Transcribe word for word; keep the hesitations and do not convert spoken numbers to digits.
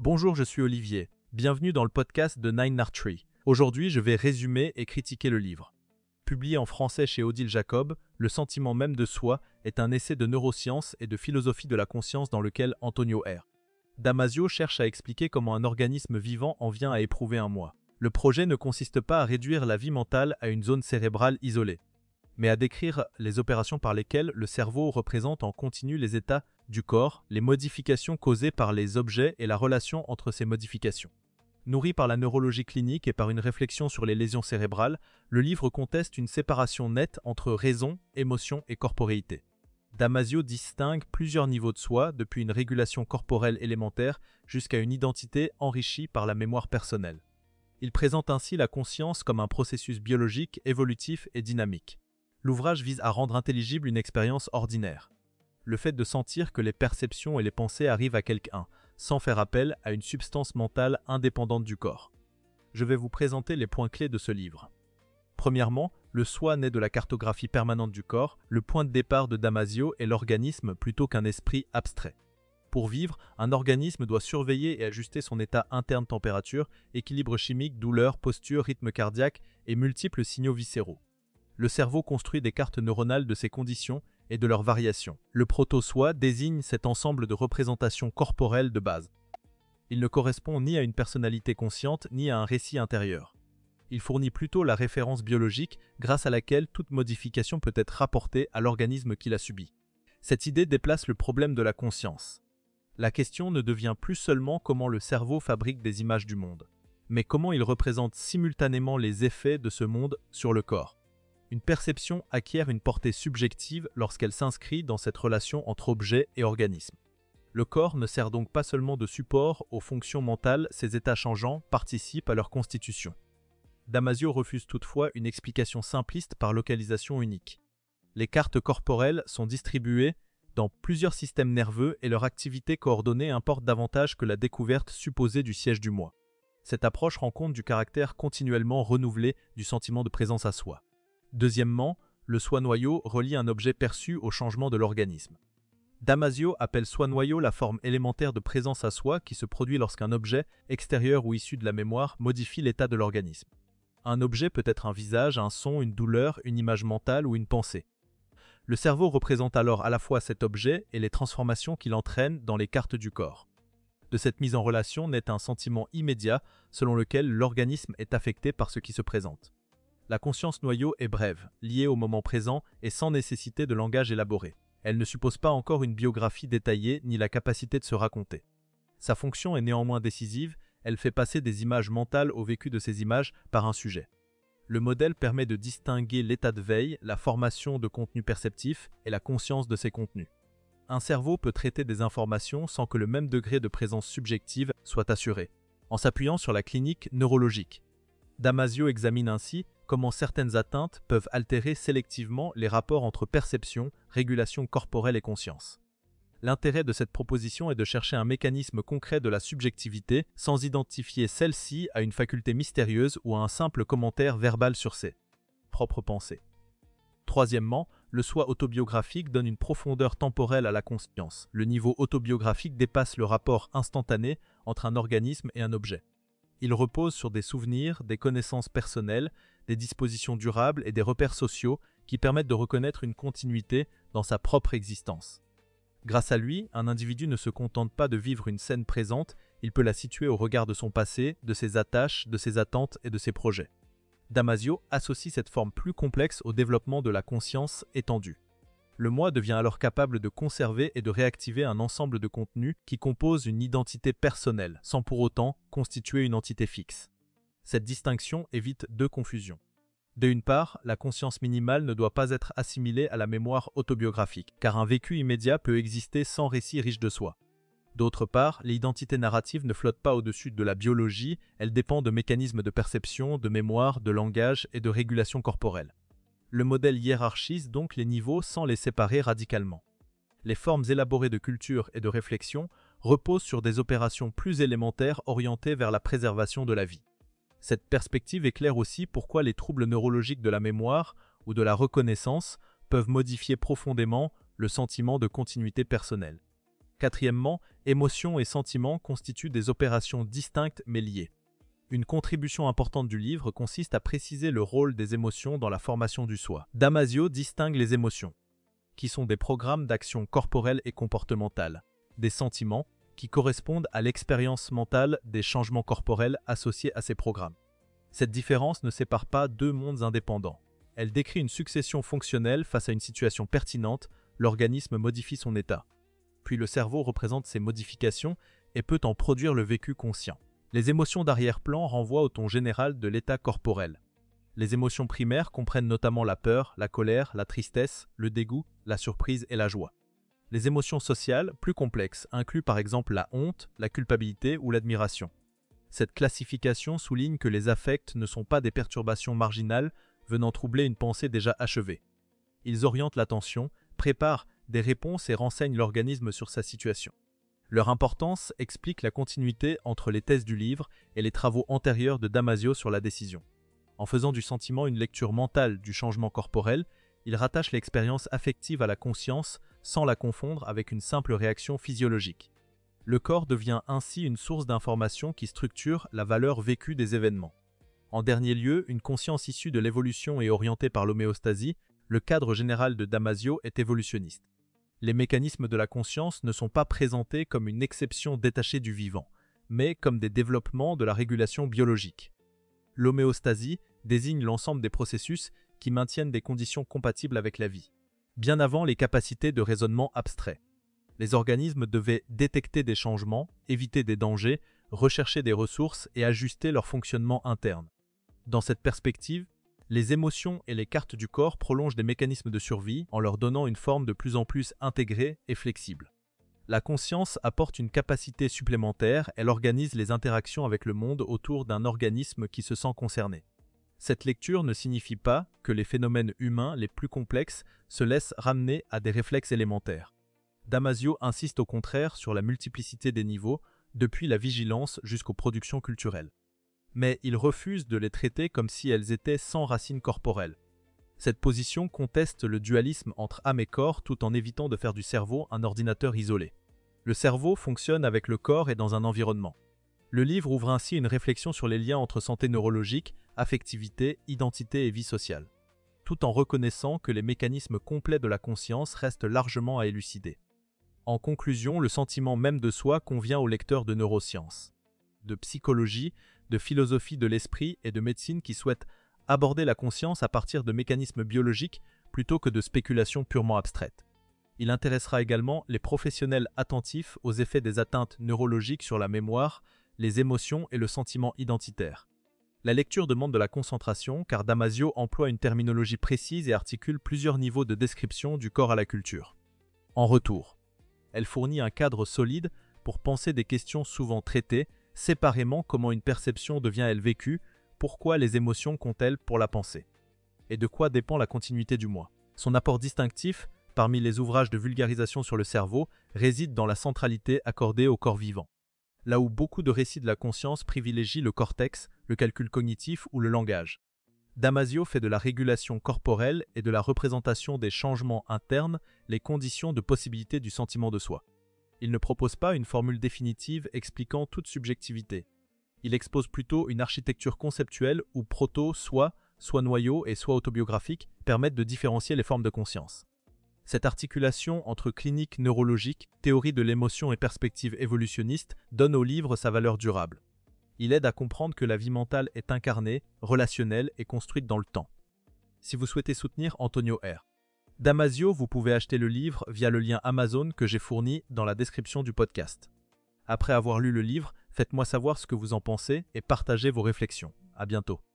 Bonjour, je suis Olivier. Bienvenue dans le podcast de Nine Art Tree. Aujourd'hui, je vais résumer et critiquer le livre. Publié en français chez Odile Jacob, Le sentiment même de soi est un essai de neurosciences et de philosophie de la conscience dans lequel Antonio R. Damasio cherche à expliquer comment un organisme vivant en vient à éprouver un moi. Le projet ne consiste pas à réduire la vie mentale à une zone cérébrale isolée, mais à décrire les opérations par lesquelles le cerveau représente en continu les états du corps, les modifications causées par les objets et la relation entre ces modifications. Nourri par la neurologie clinique et par une réflexion sur les lésions cérébrales, le livre conteste une séparation nette entre raison, émotion et corporéité. Damasio distingue plusieurs niveaux de soi, depuis une régulation corporelle élémentaire jusqu'à une identité enrichie par la mémoire personnelle. Il présente ainsi la conscience comme un processus biologique, évolutif et dynamique. L'ouvrage vise à rendre intelligible une expérience ordinaire. Le fait de sentir que les perceptions et les pensées arrivent à quelqu'un, sans faire appel à une substance mentale indépendante du corps. Je vais vous présenter les points clés de ce livre. Premièrement, le soi naît de la cartographie permanente du corps. Le point de départ de Damasio est l'organisme plutôt qu'un esprit abstrait. Pour vivre, un organisme doit surveiller et ajuster son état interne, température, équilibre chimique, douleur, posture, rythme cardiaque et multiples signaux viscéraux. Le cerveau construit des cartes neuronales de ces conditions et de leurs variations. Le proto-soi désigne cet ensemble de représentations corporelles de base. Il ne correspond ni à une personnalité consciente ni à un récit intérieur. Il fournit plutôt la référence biologique grâce à laquelle toute modification peut être rapportée à l'organisme qui l'a subie. Cette idée déplace le problème de la conscience. La question ne devient plus seulement comment le cerveau fabrique des images du monde, mais comment il représente simultanément les effets de ce monde sur le corps. Une perception acquiert une portée subjective lorsqu'elle s'inscrit dans cette relation entre objet et organisme. Le corps ne sert donc pas seulement de support aux fonctions mentales, ces états changeants participent à leur constitution. Damasio refuse toutefois une explication simpliste par localisation unique. Les cartes corporelles sont distribuées dans plusieurs systèmes nerveux et leur activité coordonnée importe davantage que la découverte supposée du siège du moi. Cette approche rend compte du caractère continuellement renouvelé du sentiment de présence à soi. Deuxièmement, le soi-noyau relie un objet perçu au changement de l'organisme. Damasio appelle soi-noyau la forme élémentaire de présence à soi qui se produit lorsqu'un objet, extérieur ou issu de la mémoire, modifie l'état de l'organisme. Un objet peut être un visage, un son, une douleur, une image mentale ou une pensée. Le cerveau représente alors à la fois cet objet et les transformations qu'il entraîne dans les cartes du corps. De cette mise en relation naît un sentiment immédiat selon lequel l'organisme est affecté par ce qui se présente. La conscience noyau est brève, liée au moment présent et sans nécessité de langage élaboré. Elle ne suppose pas encore une biographie détaillée ni la capacité de se raconter. Sa fonction est néanmoins décisive, elle fait passer des images mentales au vécu de ces images par un sujet. Le modèle permet de distinguer l'état de veille, la formation de contenus perceptifs et la conscience de ces contenus. Un cerveau peut traiter des informations sans que le même degré de présence subjective soit assuré, en s'appuyant sur la clinique neurologique. Damasio examine ainsi comment certaines atteintes peuvent altérer sélectivement les rapports entre perception, régulation corporelle et conscience. L'intérêt de cette proposition est de chercher un mécanisme concret de la subjectivité sans identifier celle-ci à une faculté mystérieuse ou à un simple commentaire verbal sur ses propres pensées. Troisièmement, le soi autobiographique donne une profondeur temporelle à la conscience. Le niveau autobiographique dépasse le rapport instantané entre un organisme et un objet. Il repose sur des souvenirs, des connaissances personnelles, des dispositions durables et des repères sociaux qui permettent de reconnaître une continuité dans sa propre existence. Grâce à lui, un individu ne se contente pas de vivre une scène présente, il peut la situer au regard de son passé, de ses attaches, de ses attentes et de ses projets. Damasio associe cette forme plus complexe au développement de la conscience étendue. Le moi devient alors capable de conserver et de réactiver un ensemble de contenus qui composent une identité personnelle, sans pour autant constituer une entité fixe. Cette distinction évite deux confusions. D'une part, la conscience minimale ne doit pas être assimilée à la mémoire autobiographique, car un vécu immédiat peut exister sans récit riche de soi. D'autre part, l'identité narrative ne flotte pas au-dessus de la biologie, elle dépend de mécanismes de perception, de mémoire, de langage et de régulation corporelle. Le modèle hiérarchise donc les niveaux sans les séparer radicalement. Les formes élaborées de culture et de réflexion reposent sur des opérations plus élémentaires orientées vers la préservation de la vie. Cette perspective éclaire aussi pourquoi les troubles neurologiques de la mémoire ou de la reconnaissance peuvent modifier profondément le sentiment de continuité personnelle. Quatrièmement, émotions et sentiments constituent des opérations distinctes mais liées. Une contribution importante du livre consiste à préciser le rôle des émotions dans la formation du soi. Damasio distingue les émotions, qui sont des programmes d'action corporelle et comportementale, des sentiments, qui correspondent à l'expérience mentale des changements corporels associés à ces programmes. Cette différence ne sépare pas deux mondes indépendants. Elle décrit une succession fonctionnelle face à une situation pertinente, l'organisme modifie son état. Puis le cerveau représente ces modifications et peut en produire le vécu conscient. Les émotions d'arrière-plan renvoient au ton général de l'état corporel. Les émotions primaires comprennent notamment la peur, la colère, la tristesse, le dégoût, la surprise et la joie. Les émotions sociales, plus complexes, incluent par exemple la honte, la culpabilité ou l'admiration. Cette classification souligne que les affects ne sont pas des perturbations marginales venant troubler une pensée déjà achevée. Ils orientent l'attention, préparent des réponses et renseignent l'organisme sur sa situation. Leur importance explique la continuité entre les thèses du livre et les travaux antérieurs de Damasio sur la décision. En faisant du sentiment une lecture mentale du changement corporel, il rattache l'expérience affective à la conscience sans la confondre avec une simple réaction physiologique. Le corps devient ainsi une source d'information qui structure la valeur vécue des événements. En dernier lieu, une conscience issue de l'évolution et orientée par l'homéostasie, le cadre général de Damasio est évolutionniste. Les mécanismes de la conscience ne sont pas présentés comme une exception détachée du vivant, mais comme des développements de la régulation biologique. L'homéostasie désigne l'ensemble des processus qui maintiennent des conditions compatibles avec la vie, bien avant les capacités de raisonnement abstrait. Les organismes devaient détecter des changements, éviter des dangers, rechercher des ressources et ajuster leur fonctionnement interne. Dans cette perspective, les émotions et les cartes du corps prolongent des mécanismes de survie en leur donnant une forme de plus en plus intégrée et flexible. La conscience apporte une capacité supplémentaire, elle organise les interactions avec le monde autour d'un organisme qui se sent concerné. Cette lecture ne signifie pas que les phénomènes humains les plus complexes se laissent ramener à des réflexes élémentaires. Damasio insiste au contraire sur la multiplicité des niveaux, depuis la vigilance jusqu'aux productions culturelles. Mais il refuse de les traiter comme si elles étaient sans racines corporelles. Cette position conteste le dualisme entre âme et corps tout en évitant de faire du cerveau un ordinateur isolé. Le cerveau fonctionne avec le corps et dans un environnement. Le livre ouvre ainsi une réflexion sur les liens entre santé neurologique, affectivité, identité et vie sociale, tout en reconnaissant que les mécanismes complets de la conscience restent largement à élucider. En conclusion, le sentiment même de soi convient aux lecteurs de neurosciences, de psychologie, de philosophie de l'esprit et de médecine qui souhaitent aborder la conscience à partir de mécanismes biologiques plutôt que de spéculations purement abstraites. Il intéressera également les professionnels attentifs aux effets des atteintes neurologiques sur la mémoire, les émotions et le sentiment identitaire. La lecture demande de la concentration car Damasio emploie une terminologie précise et articule plusieurs niveaux de description du corps à la culture. En retour, elle fournit un cadre solide pour penser des questions souvent traitées, séparément comment une perception devient-elle vécue, pourquoi les émotions comptent-elles pour la pensée, et de quoi dépend la continuité du moi. Son apport distinctif, parmi les ouvrages de vulgarisation sur le cerveau, réside dans la centralité accordée au corps vivant. Là où beaucoup de récits de la conscience privilégient le cortex, le calcul cognitif ou le langage. Damasio fait de la régulation corporelle et de la représentation des changements internes les conditions de possibilité du sentiment de soi. Il ne propose pas une formule définitive expliquant toute subjectivité. Il expose plutôt une architecture conceptuelle où proto, soi, soit noyau et soit autobiographique permettent de différencier les formes de conscience. Cette articulation entre clinique neurologique, théorie de l'émotion et perspective évolutionniste donne au livre sa valeur durable. Il aide à comprendre que la vie mentale est incarnée, relationnelle et construite dans le temps. Si vous souhaitez soutenir Antonio R. Damasio, vous pouvez acheter le livre via le lien Amazon que j'ai fourni dans la description du podcast. Après avoir lu le livre, faites-moi savoir ce que vous en pensez et partagez vos réflexions. À bientôt.